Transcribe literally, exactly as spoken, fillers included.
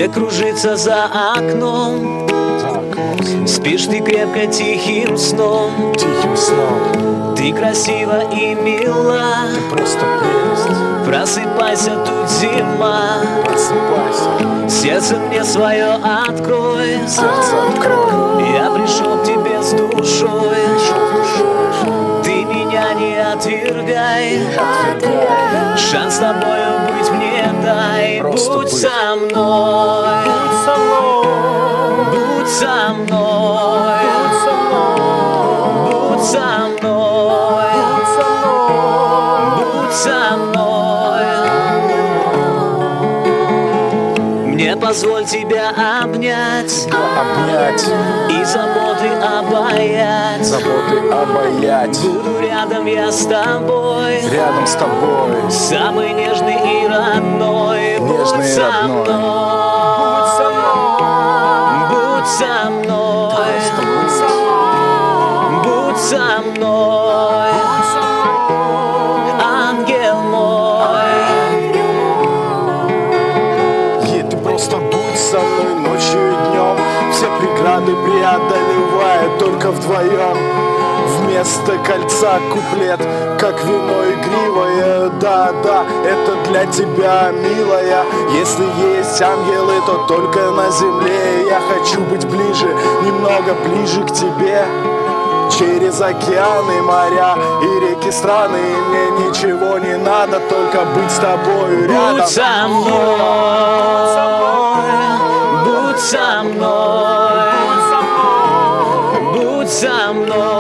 Снег кружится за окном, спишь ты крепко тихим сном. Тихим сном. Ты красива и мила, ты просто прелесть. Просыпайся, тут зима. Просыпайся. Сердце мне свое открой. Сердце открой. Я пришел к тебе с душой. Пришел с душой. Ты меня не отвергай. Не отвергай. Шанс с тобою быть мне дай. Просто Будь быть. со мной. Будь со мной. Будь со мной. Будь со мной. Будь со мной. Будь со мной. Будь со мной. Мне позволь тебя обнять, Обнять. и заботы обаять. Заботы обаять. Буду рядом я с тобой, Рядом с тобой. самый нежный и родной. Будь Нежный и со родной. мной. Будь со мной. Будь со мной. Просто будь со мной. Будь со мной. Будь со мной. Ангел мой. Ей, ты просто будь со мной ночью и днем, все преграды преодолевая только вдвоем. Вместо кольца куплет, как вино игривое. Да, да, это для тебя, милая. Если есть ангелы, то только на земле. Я хочу быть ближе, немного ближе к тебе. Через океаны, моря и реки, страны. И мне ничего не надо, только быть с тобой рядом. Будь со мной. Будь со мной. Будь со мной.